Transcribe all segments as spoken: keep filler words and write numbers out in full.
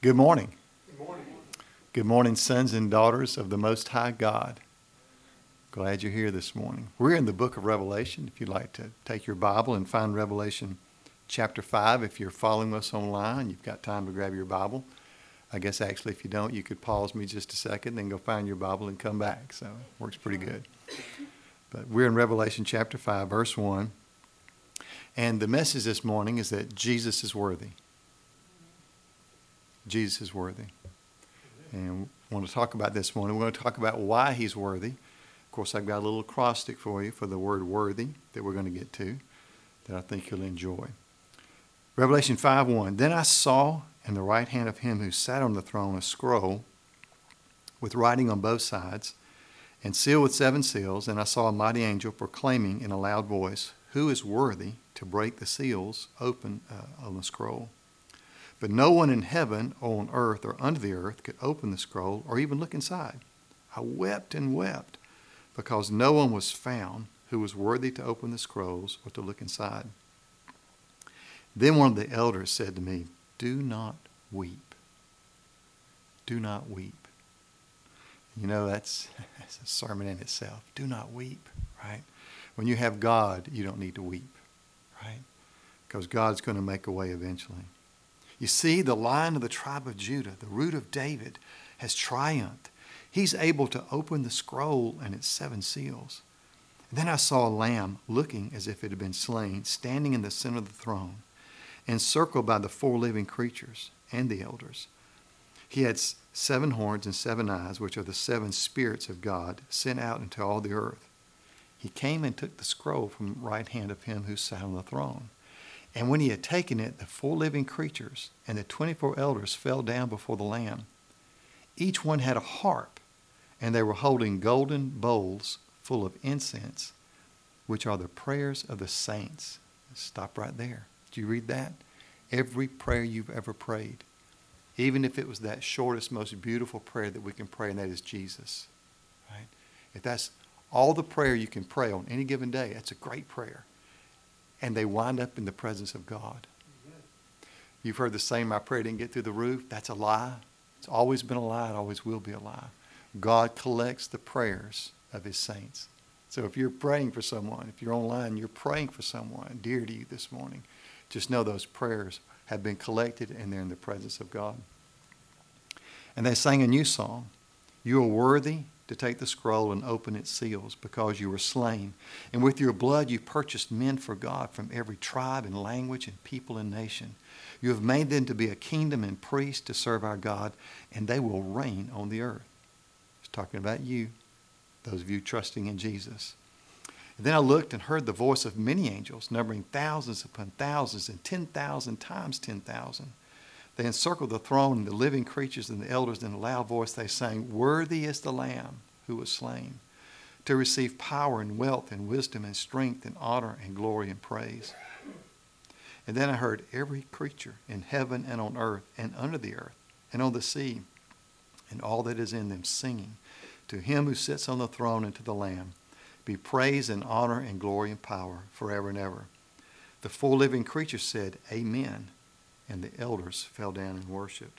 Good morning. Good morning. Good morning, sons and daughters of the Most High God. Glad you're here this morning. We're in the book of Revelation. If you'd like to take your Bible and find Revelation chapter five, if you're following us online, you've got time to grab your Bible. I guess actually if you don't, you could pause me just a second, then go find your Bible and come back. So it works pretty good. But we're in Revelation chapter five, verse one. And the message this morning is that Jesus is worthy. Jesus is worthy. And we want to talk about this morning. We're going to talk about why he's worthy. Of course, I've got a little acrostic for you for the word worthy that we're going to get to that I think you'll enjoy. Revelation five one. Then I saw in the right hand of him who sat on the throne a scroll with writing on both sides and sealed with seven seals. And I saw a mighty angel proclaiming in a loud voice, "Who is worthy to break the seals open uh, on the scroll?" But no one in heaven or on earth or under the earth could open the scroll or even look inside. I wept and wept because no one was found who was worthy to open the scrolls or to look inside. Then one of the elders said to me, "Do not weep. Do not weep." You know, that's, that's a sermon in itself. Do not weep, right? When you have God, you don't need to weep, right? Because God's going to make a way eventually. You see, the Lion of the tribe of Judah, the root of David, has triumphed. He's able to open the scroll and its seven seals. And then I saw a lamb looking as if it had been slain, standing in the center of the throne, encircled by the four living creatures and the elders. He had seven horns and seven eyes, which are the seven spirits of God, sent out into all the earth. He came and took the scroll from the right hand of him who sat on the throne. And when he had taken it, the four living creatures and the twenty-four elders fell down before the Lamb. Each one had a harp, and they were holding golden bowls full of incense, which are the prayers of the saints. Stop right there. Did you read that? Every prayer you've ever prayed, even if it was that shortest, most beautiful prayer that we can pray, and that is Jesus. Right? If that's all the prayer you can pray on any given day, that's a great prayer. And they wind up in the presence of God. Amen. You've heard the saying, "My prayer didn't get through the roof." That's a lie. It's always been a lie. It always will be a lie. God collects the prayers of his saints. So if you're praying for someone, if you're online, you're praying for someone dear to you this morning, just know those prayers have been collected and they're in the presence of God. And they sang a new song. "You are worthy to take the scroll and open its seals, because you were slain. And with your blood you purchased men for God from every tribe and language and people and nation. You have made them to be a kingdom and priests to serve our God, and they will reign on the earth." It's talking about you, those of you trusting in Jesus. And then I looked and heard the voice of many angels, numbering thousands upon thousands and ten thousand times ten thousand. They encircled the throne and the living creatures and the elders. In a loud voice they sang, "Worthy is the Lamb who was slain to receive power and wealth and wisdom and strength and honor and glory and praise." And then I heard every creature in heaven and on earth and under the earth and on the sea and all that is in them singing, "To him who sits on the throne and to the Lamb be praise and honor and glory and power forever and ever." The four living creatures said, "Amen." And the elders fell down and worshipped.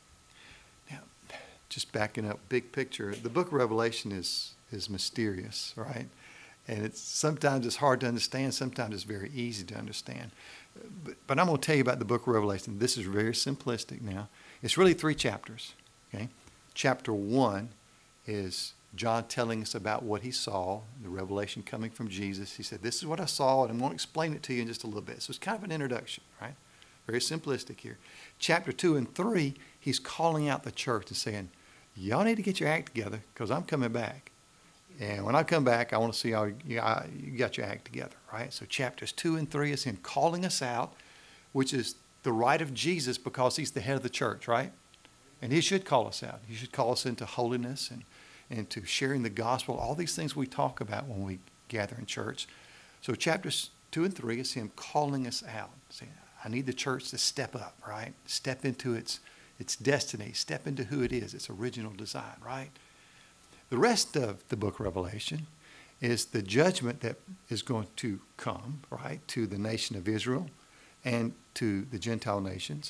Now, just backing up, big picture, the book of Revelation is is mysterious, right? And it's sometimes it's hard to understand, sometimes it's very easy to understand. But, but I'm going to tell you about the book of Revelation. This is very simplistic now. It's really three chapters, okay? Chapter one is John telling us about what he saw, the revelation coming from Jesus. He said, "This is what I saw, and I'm going to explain it to you in just a little bit." So it's kind of an introduction, right? Very simplistic here. Chapter two and three, he's calling out the church and saying, "Y'all need to get your act together, because I'm coming back. And when I come back, I want to see how you got your act together," right? So chapters two and three is him calling us out, which is the right of Jesus, because he's the head of the church, right? And he should call us out. He should call us into holiness and, and to sharing the gospel, all these things we talk about when we gather in church. So chapters two and three is him calling us out, saying, I need the church to step up, right? Step into its its destiny, step into who it is, its original design, right? The rest of the book of Revelation is the judgment that is going to come, right, to the nation of Israel and to the Gentile nations.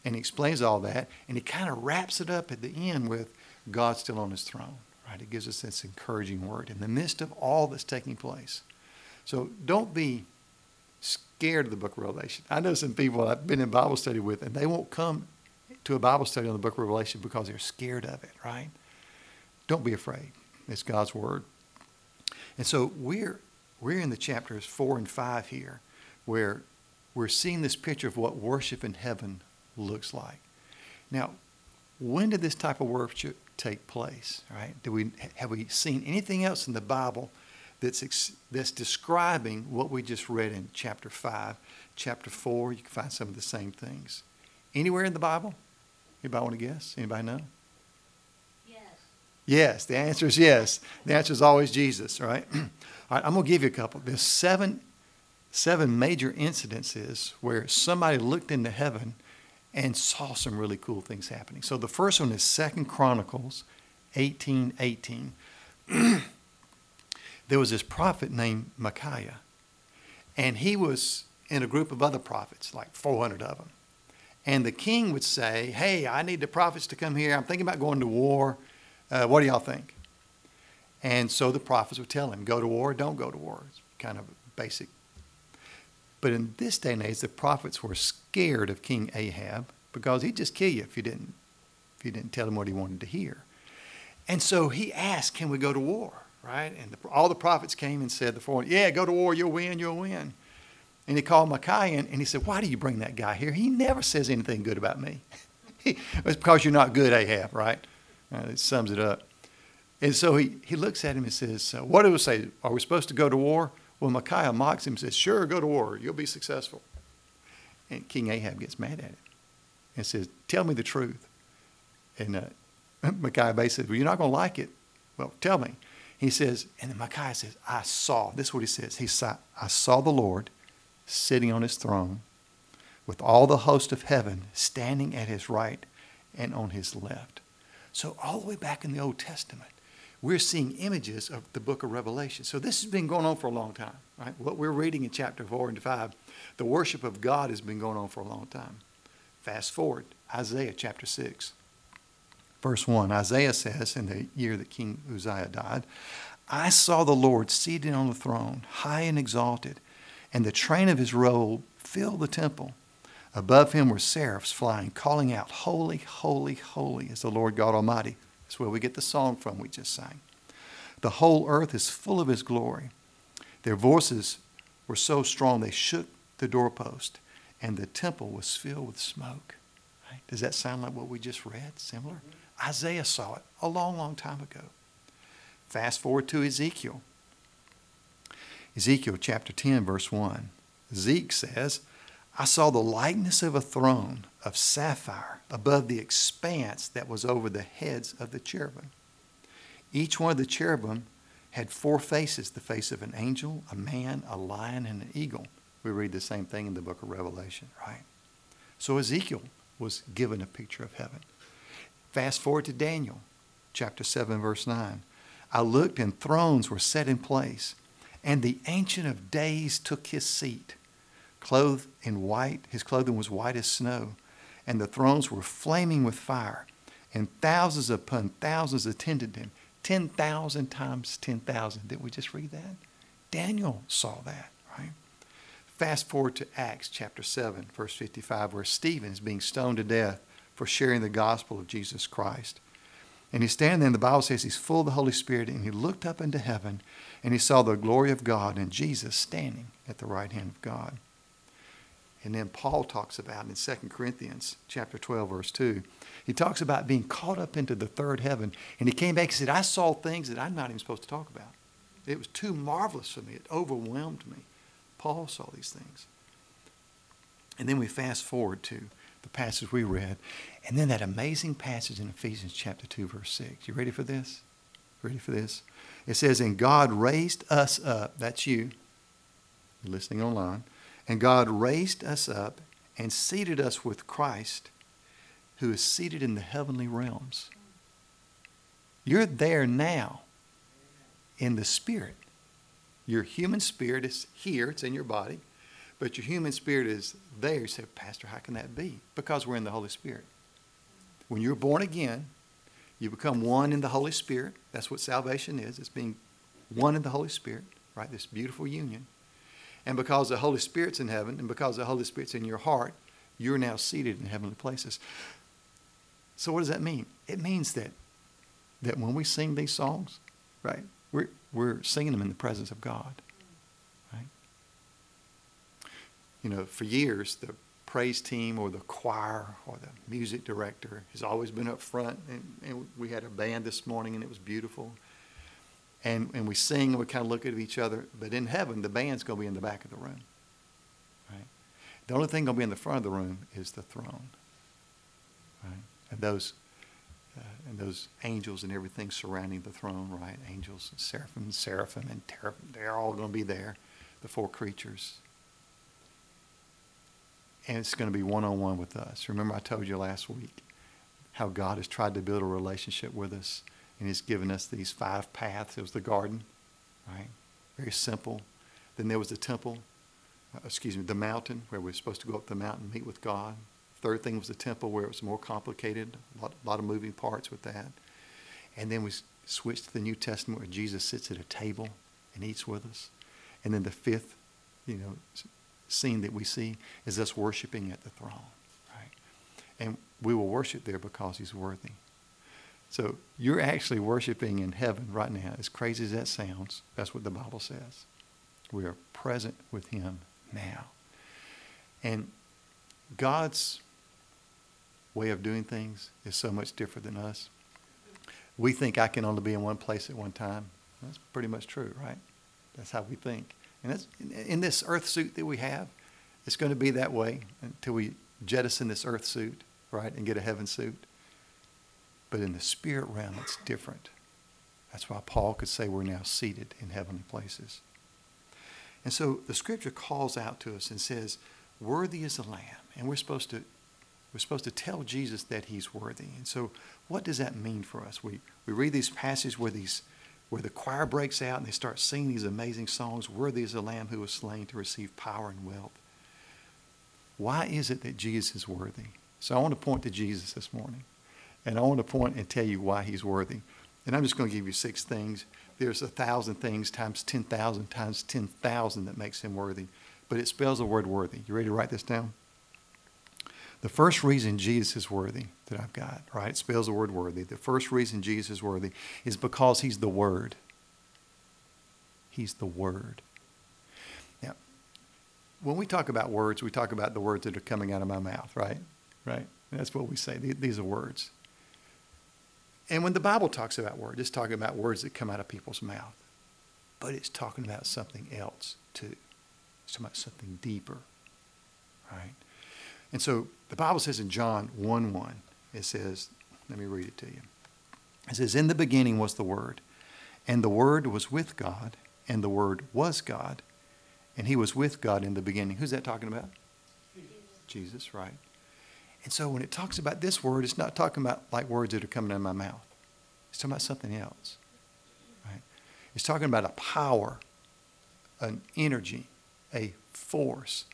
And he explains all that, and he kind of wraps it up at the end with God still on his throne, right? It gives us this encouraging word in the midst of all that's taking place. So don't be scared of the book of Revelation. I know some people I've been in Bible study with, and they won't come to a Bible study on the book of Revelation because they're scared of it, right? Don't be afraid. It's God's word. And so we're we're in the chapters four and five here, where we're seeing this picture of what worship in heaven looks like. Now, when did this type of worship take place? Right? Do we have we seen anything else in the Bible that's ex, that's describing what we just read in chapter five, chapter four? You can find some of the same things. Anywhere in the Bible? Anybody want to guess? Anybody know? Yes. Yes. The answer is yes. The answer is always Jesus. Right? All right. I'm going to give you a couple. There's seven seven major incidences where somebody looked into heaven and saw some really cool things happening. So the first one is Second Chronicles eighteen eighteen. There was this prophet named Micaiah, and he was in a group of other prophets, like four hundred of them. And the king would say, hey, I need the prophets to come here. I'm thinking about going to war. Uh, what do y'all think? And so the prophets would tell him, go to war or don't go to war. It's kind of basic. But in this day and age, the prophets were scared of King Ahab because he'd just kill you if you didn't, if you didn't tell him what he wanted to hear. And so he asked, can we go to war, right? And the, all the prophets came and said, the four, yeah, go to war, you'll win, you'll win. And he called Micaiah in, and he said, why do you bring that guy here? He never says anything good about me. It's because you're not good, Ahab, right? Uh, it sums it up. And so he, he looks at him and says, uh, what do we say? Are we supposed to go to war? Well, Micaiah mocks him and says, sure, go to war. You'll be successful. And King Ahab gets mad at him and says, tell me the truth. And uh, Micaiah basically says, well, you're not going to like it. Well, tell me. He says, and then Micaiah says, I saw. This is what he says. He saw, I saw the Lord sitting on his throne with all the host of heaven standing at his right and on his left. So all the way back in the Old Testament, we're seeing images of the book of Revelation. So this has been going on for a long time, right? What we're reading in chapter four and five, the worship of God has been going on for a long time. Fast forward, Isaiah chapter six, verse one. Isaiah says, in the year that King Uzziah died, I saw the Lord seated on the throne, high and exalted, and the train of his robe filled the temple. Above him were seraphs flying, calling out, holy, holy, holy is the Lord God Almighty. That's where we get the song from we just sang. The whole earth is full of his glory. Their voices were so strong they shook the doorpost, and the temple was filled with smoke. Right? Does that sound like what we just read? Similar? Mm-hmm. Isaiah saw it a long, long time ago. Fast forward to Ezekiel. Ezekiel chapter ten, verse one. Zeke says, I saw the likeness of a throne of sapphire above the expanse that was over the heads of the cherubim. Each one of the cherubim had four faces, the face of an angel, a man, a lion, and an eagle. We read the same thing in the book of Revelation, right? So Ezekiel was given a picture of heaven. Fast forward to Daniel, chapter seven, verse nine. I looked, and thrones were set in place, and the Ancient of Days took his seat. Clothed in white, his clothing was white as snow, and the thrones were flaming with fire, and thousands upon thousands attended him. ten thousand times ten thousand. Didn't we just read that? Daniel saw that, right? Fast forward to Acts chapter seven, verse fifty-five, where Stephen is being stoned to death for sharing the gospel of Jesus Christ. And he's standing there, and the Bible says he's full of the Holy Spirit, and he looked up into heaven, and he saw the glory of God and Jesus standing at the right hand of God. And then Paul talks about in Second Corinthians chapter twelve, verse two, he talks about being caught up into the third heaven. And he came back and said, I saw things that I'm not even supposed to talk about. It was too marvelous for me. It overwhelmed me. Paul saw these things. And then we fast forward to the passage we read. And then that amazing passage in Ephesians chapter two, verse six. You ready for this? Ready for this? It says, and God raised us up. That's you. You're listening online. And God raised us up and seated us with Christ, who is seated in the heavenly realms. You're there now in the spirit. Your human spirit is here. It's in your body. but your human spirit is there. You say, Pastor, how can that be? Because we're in the Holy Spirit. When you're born again, you become one in the Holy Spirit. That's what salvation is. It's being one in the Holy Spirit, right? This beautiful union. And because the Holy Spirit's in heaven and because the Holy Spirit's in your heart, you're now seated in heavenly places. So what does that mean? It means that that when we sing these songs, right, we're, we're singing them in the presence of God, right? You know, for years, the praise team or the choir or the music director has always been up front. And, and we had a band this morning, and it was beautiful. And, and we sing, and we kind of look at each other. But in heaven, the band's going to be in the back of the room, right? The only thing going to be in the front of the room is the throne, right? And those uh, and those angels and everything surrounding the throne, right? Angels and seraphim, seraphim and teraphim, they're all going to be there, the four creatures. And it's going to be one-on-one with us. Remember I told you last week how God has tried to build a relationship with us, and he's given us these five paths. It was the garden, right? Very simple. Then there was the temple, uh, excuse me, the mountain, where we were supposed to go up the mountain and meet with God. Third thing was the temple, where it was more complicated, a lot, lot of moving parts with that. And then we switched to the New Testament, where Jesus sits at a table and eats with us. And then the fifth, you know, scene that we see is us worshiping at the throne, right? And we will worship there because he's worthy. So you're actually worshiping in heaven right now. As crazy as that sounds, that's what the Bible says. We are present with him now. And God's way of doing things is so much different than us. We think I can only be in one place at one time. That's pretty much true, right? That's how we think. And that's, in this earth suit that we have, it's going to be that way until we jettison this earth suit, right, and get a heaven suit. But in the spirit realm, it's different. That's why Paul could say we're now seated in heavenly places. And so the scripture calls out to us and says, worthy is the Lamb. And we're supposed to we're supposed to tell Jesus that he's worthy. And so what does that mean for us? We we read these passages where these where the choir breaks out and they start singing these amazing songs, worthy is the Lamb who was slain to receive power and wealth. Why is it that Jesus is worthy? So I want to point to Jesus this morning. And I want to point and tell you why he's worthy. And I'm just going to give you six things. There's a thousand things times ten thousand times ten thousand that makes him worthy. But it spells the word worthy. You ready to write this down? The first reason Jesus is worthy that I've got, right? It spells the word worthy. The first reason Jesus is worthy is because he's the Word. He's the Word. Now, when we talk about words, we talk about the words that are coming out of my mouth, right? Right? And that's what we say. These are words. And when the Bible talks about words, it's talking about words that come out of people's mouth. But it's talking about something else, too. It's talking about something deeper, right? And so the Bible says in John one one, it says, let me read it to you. It says, in the beginning was the Word, and the Word was with God, and the Word was God, and he was with God in the beginning. Who's that talking about? Jesus, Jesus, right. And so when it talks about this word, it's not talking about like words that are coming out of my mouth. It's talking about something else, right? It's talking about a power, an energy, a force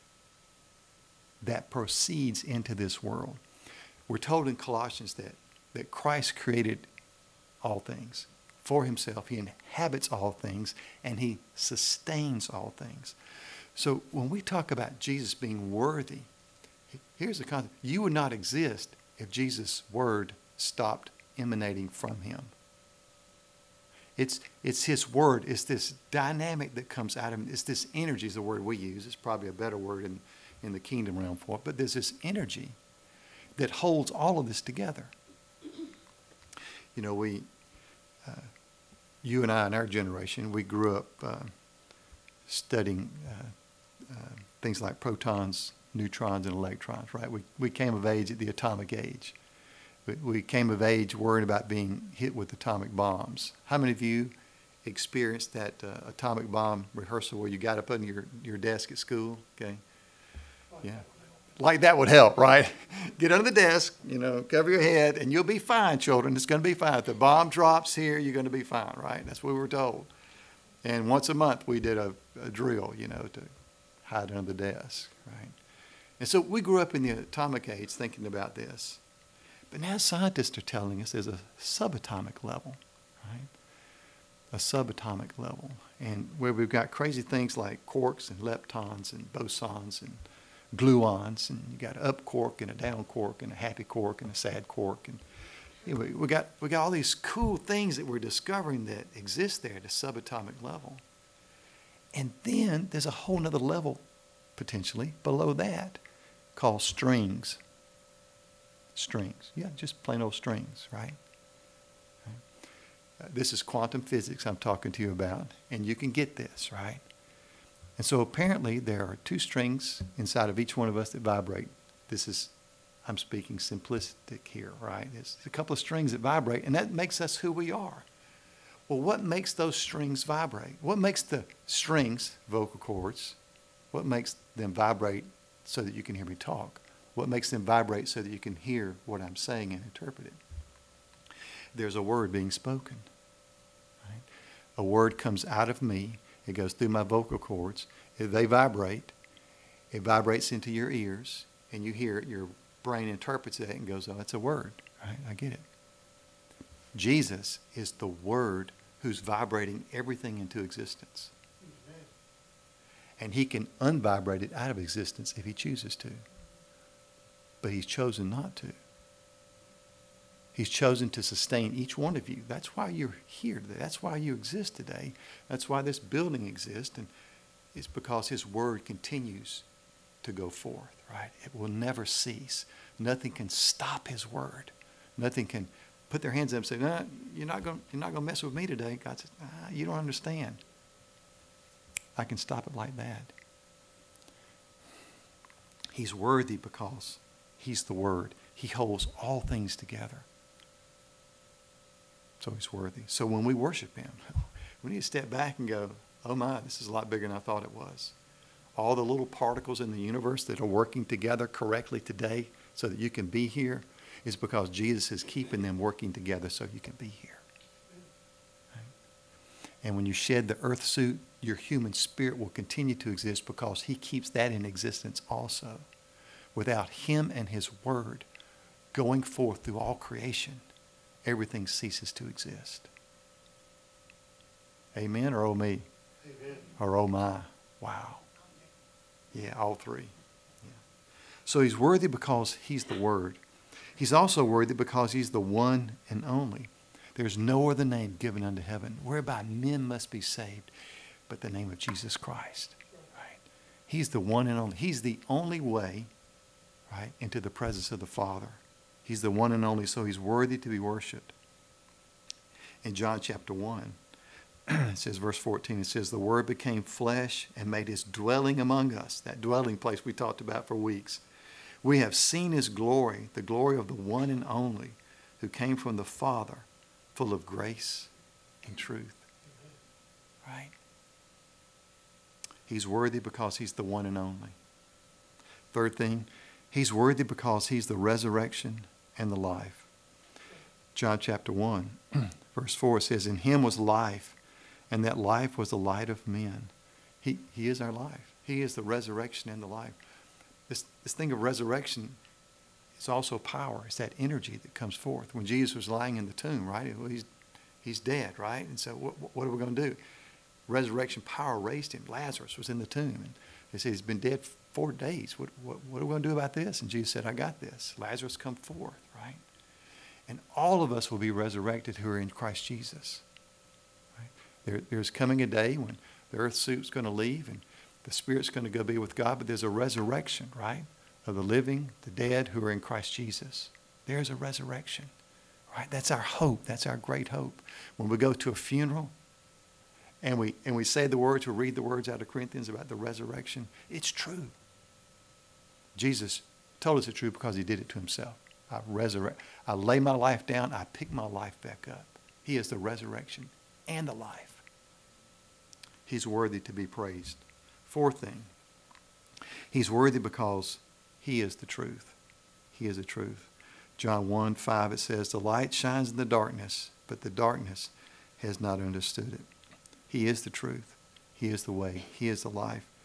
that proceeds into this world. We're told in Colossians that, that Christ created all things for himself. He inhabits all things, and he sustains all things. So when we talk about Jesus being worthy, here's the concept. You would not exist if Jesus' word stopped emanating from him. It's, it's his word. It's this dynamic that comes out of him. It's this energy is the word we use. It's probably a better word in in the kingdom realm for it, but there's this energy that holds all of this together. You know, we, uh, you and I in our generation, we grew up uh, studying uh, uh, things like protons, neutrons, and electrons, right? We, we came of age at the atomic age. We, we came of age worrying about being hit with atomic bombs. How many of you experienced that uh, atomic bomb rehearsal where you got up on your, your desk at school? Okay. Yeah. Like that would help, right? Get under the desk, you know, cover your head, and you'll be fine, children. It's going to be fine. If the bomb drops here, you're going to be fine, right? That's what we were told. And once a month, we did a, a drill, you know, to hide under the desk, right? And so we grew up in the atomic age thinking about this. But now scientists are telling us there's a subatomic level, right? A subatomic level. And where we've got crazy things like quarks and leptons and bosons and gluons, and you got an up quark and a down quark and a happy quark and a sad quark. And anyway, we got, we got all these cool things that we're discovering that exist there at a subatomic level. And then there's a whole nother level, potentially, below that called strings. Strings. Yeah, just plain old strings, right? Uh, this is quantum physics I'm talking to you about, and you can get this, right? And so apparently there are two strings inside of each one of us that vibrate. This is, I'm speaking simplistic here, right? It's a couple of strings that vibrate, and that makes us who we are. Well, what makes those strings vibrate? What makes the strings, vocal cords, what makes them vibrate so that you can hear me talk? What makes them vibrate so that you can hear what I'm saying and interpret it? There's a word being spoken. Right? A word comes out of me. It goes through my vocal cords. They vibrate. It vibrates into your ears, and you hear it. Your brain interprets it and goes, oh, it's a word. Right? I get it. Jesus is the word who's vibrating everything into existence. And he can unvibrate it out of existence if he chooses to. But he's chosen not to. He's chosen to sustain each one of you. That's why you're here today. That's why you exist today. That's why this building exists. And it's because his word continues to go forth, right? It will never cease. Nothing can stop his word. Nothing can put their hands up and say, no, you're not going you're not going to mess with me today. God says, ah, you don't understand. I can stop it like that. He's worthy because he's the Word. He holds all things together. So he's worthy. So when we worship him, we need to step back and go, oh my, this is a lot bigger than I thought it was. All the little particles in the universe that are working together correctly today so that you can be here is because Jesus is keeping them working together so you can be here. And when you shed the earth suit, your human spirit will continue to exist because he keeps that in existence also. Without him and his word going forth through all creation, everything ceases to exist. Amen or oh me? Amen. Or oh my? Wow. Yeah, all three. Yeah. So he's worthy because he's the word. He's also worthy because he's the one and only. There's no other name given unto heaven whereby men must be saved but the name of Jesus Christ. Right? He's the one and only. He's the only way, right, into the presence of the Father. He's the one and only, so he's worthy to be worshipped. In John chapter one, it says, verse fourteen, it says, the Word became flesh and made his dwelling among us. That dwelling place we talked about for weeks. We have seen his glory, the glory of the one and only who came from the Father, full of grace and truth. Right? He's worthy because he's the one and only. Third thing, he's worthy because he's the resurrection and the life. John chapter one, verse four says, in him was life, and that life was the light of men. He, he is our life. He is the resurrection and the life. This, this thing of resurrection is also power. It's that energy that comes forth. When Jesus was lying in the tomb, right? Well, he's, he's dead, right? And so what, what are we going to do? Resurrection power raised him. Lazarus was in the tomb. And they said, he's been dead four days. What, what, what are we going to do about this? And Jesus said, I got this. Lazarus, come forth, right? And all of us will be resurrected who are in Christ Jesus. Right? There, there's coming a day when the earth suit's going to leave and the spirit's going to go be with God, but there's a resurrection, right? Of the living, the dead who are in Christ Jesus. There's a resurrection, right? That's our hope. That's our great hope. When we go to a funeral and we and we say the words, we read the words out of Corinthians about the resurrection, it's true. Jesus told us it's true because he did it to himself. I resurrect. I lay my life down. I pick my life back up. He is the resurrection and the life. He's worthy to be praised. Fourth thing, he's worthy because he is the truth. He is the truth. John one five, it says, the light shines in the darkness, but the darkness has not understood it. He is the truth. He is the way. He is the life.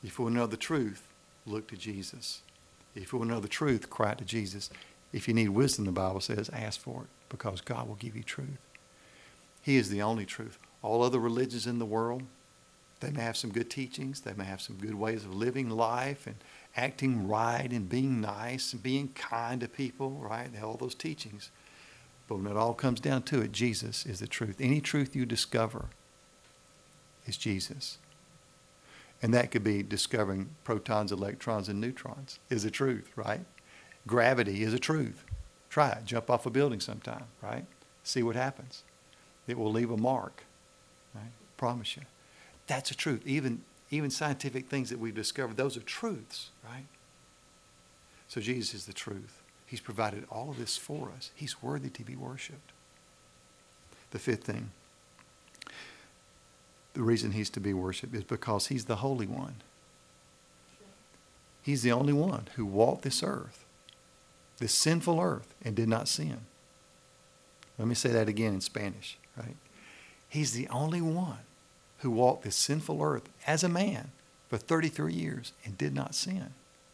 If you want to know the truth, look to Jesus. If you want to know the truth, cry out to Jesus. If you need wisdom, the Bible says, ask for it, because God will give you truth. He is the only truth. All other religions in the world, they may have some good teachings. They may have some good ways of living life and acting right and being nice and being kind to people, right? They have all those teachings. But when it all comes down to it, Jesus is the truth. Any truth you discover is Jesus. And that could be discovering protons, electrons, and neutrons is the truth, right? Gravity is a truth. Try it. Jump off a building sometime, right? See what happens. It will leave a mark, right? Promise you. That's a truth. Even, even scientific things that we've discovered, those are truths, right? So Jesus is the truth. He's provided all of this for us. He's worthy to be worshiped. The fifth thing, the reason he's to be worshiped is because he's the Holy One. He's the only one who walked this earth, this sinful earth, and did not sin. Let me say that again in Spanish, right? He's the only one who walked this sinful earth as a man for thirty-three years and did not sin.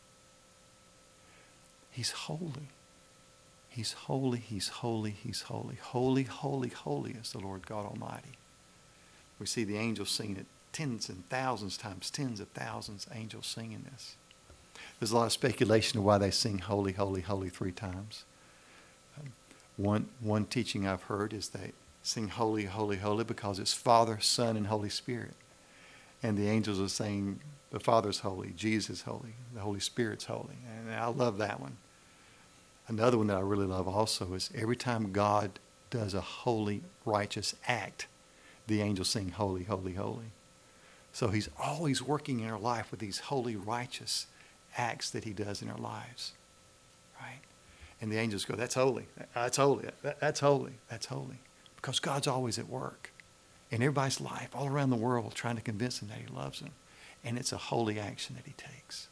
He's holy. He's holy, he's holy, he's holy. Holy, holy, holy is the Lord God Almighty. We see the angels singing it tens and thousands times, tens of thousands of angels singing this. There's a lot of speculation of why they sing holy, holy, holy three times. Um, one, one teaching I've heard is they sing holy, holy, holy because it's Father, Son, and Holy Spirit. And the angels are saying the Father's holy, Jesus is holy, the Holy Spirit's holy. And I love that one. Another one that I really love also is every time God does a holy, righteous act, the angels sing holy, holy, holy. So he's always working in our life with these holy, righteous acts that he does in our lives, right? And the angels go, that's holy, that's holy, that's holy, that's holy. Because God's always at work in everybody's life all around the world trying to convince them that he loves them. And it's a holy action that he takes.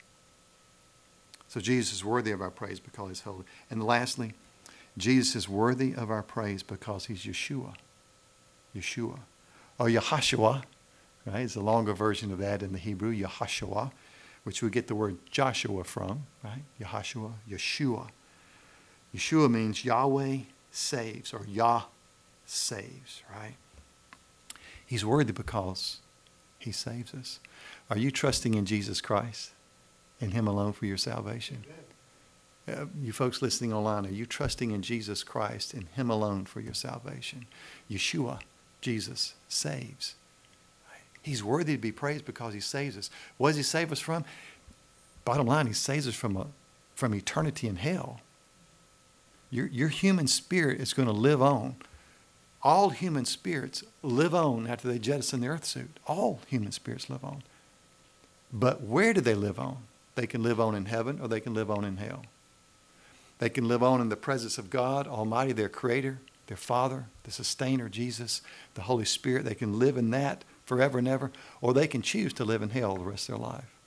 So Jesus is worthy of our praise because he's holy. And lastly, Jesus is worthy of our praise because he's Yeshua. Yeshua. Or Yahashua, right? It's a longer version of that in the Hebrew, Yahashua, which we get the word Joshua from, right? Yahashua, Yeshua. Yeshua means Yahweh saves, or Yah saves, right? He's worthy because he saves us. Are you trusting in Jesus Christ and him alone for your salvation? Uh, you folks listening online, are you trusting in Jesus Christ and him alone for your salvation? Yeshua, Jesus, saves. He's worthy to be praised because he saves us. What does he save us from? Bottom line, he saves us from, a, from eternity in hell. Your, your human spirit is going to live on. All human spirits live on after they jettison the earth suit. All human spirits live on. But where do they live on? They can live on in heaven or they can live on in hell. They can live on in the presence of God Almighty, their Creator, their Father, the Sustainer, Jesus, the Holy Spirit. They can live in that forever and ever, or they can choose to live in hell the rest of their life.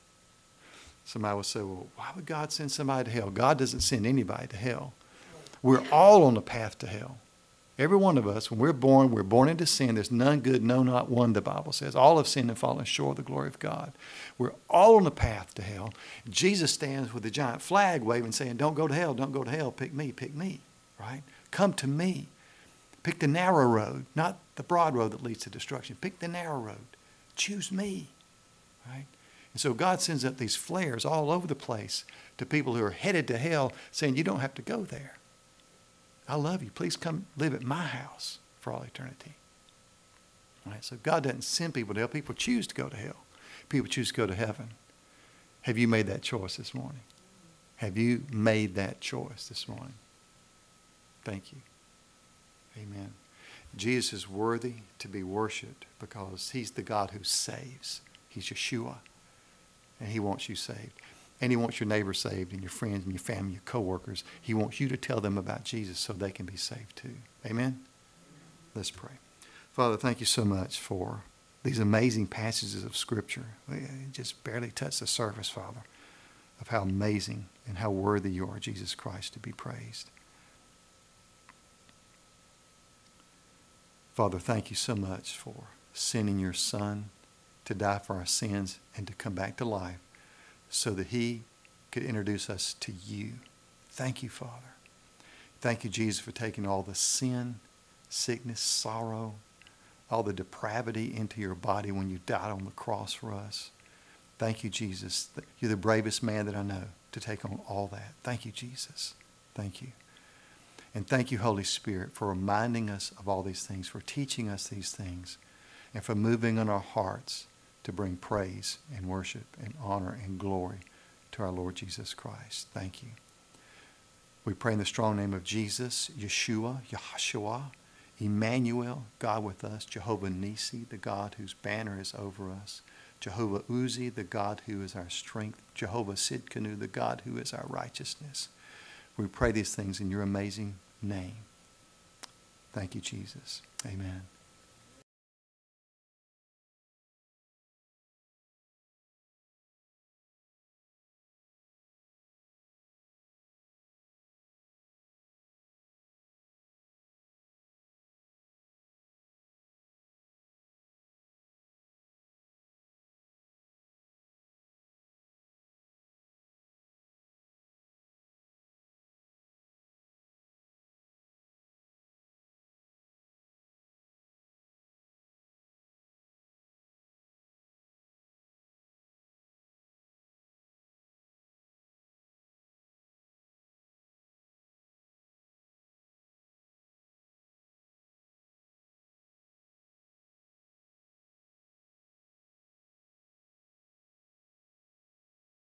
Somebody will say, well, why would God send somebody to hell? God doesn't send anybody to hell. We're all on the path to hell. Every one of us, when we're born, we're born into sin. There's none good, no, not one, the Bible says. All have sinned and fallen short of the glory of God. We're all on the path to hell. Jesus stands with a giant flag waving, saying, don't go to hell, don't go to hell, pick me, pick me, right? Come to me. Pick the narrow road, not the broad road that leads to destruction. Pick the narrow road. Choose me, right? And so God sends up these flares all over the place to people who are headed to hell, saying, you don't have to go there. I love you. Please come live at my house for all eternity. Right? So God doesn't send people to hell. People choose to go to hell. People choose to go to heaven. Have you made that choice this morning? Have you made that choice this morning? Thank you. Amen. Jesus is worthy to be worshiped because he's the God who saves. He's Yeshua. And he wants you saved. And he wants your neighbors saved and your friends and your family, your coworkers. He wants you to tell them about Jesus so they can be saved too. Amen? Let's pray. Father, thank you so much for these amazing passages of Scripture. It just barely touched the surface, Father, of how amazing and how worthy you are, Jesus Christ, to be praised. Father, thank you so much for sending your Son to die for our sins and to come back to life so that he could introduce us to you. Thank you, Father. Thank you, Jesus, for taking all the sin, sickness, sorrow, all the depravity into your body when you died on the cross for us. Thank you, Jesus. You're the bravest man that I know to take on all that. Thank you, Jesus. Thank you. And thank you, Holy Spirit, for reminding us of all these things, for teaching us these things, and for moving in our hearts to bring praise and worship and honor and glory to our Lord Jesus Christ. Thank you. We pray in the strong name of Jesus, Yeshua, Yahshua, Emmanuel, God with us, Jehovah Nisi, the God whose banner is over us, Jehovah Uzi, the God who is our strength, Jehovah Sidkenu, the God who is our righteousness. We pray these things in your amazing name. Thank you, Jesus. Amen.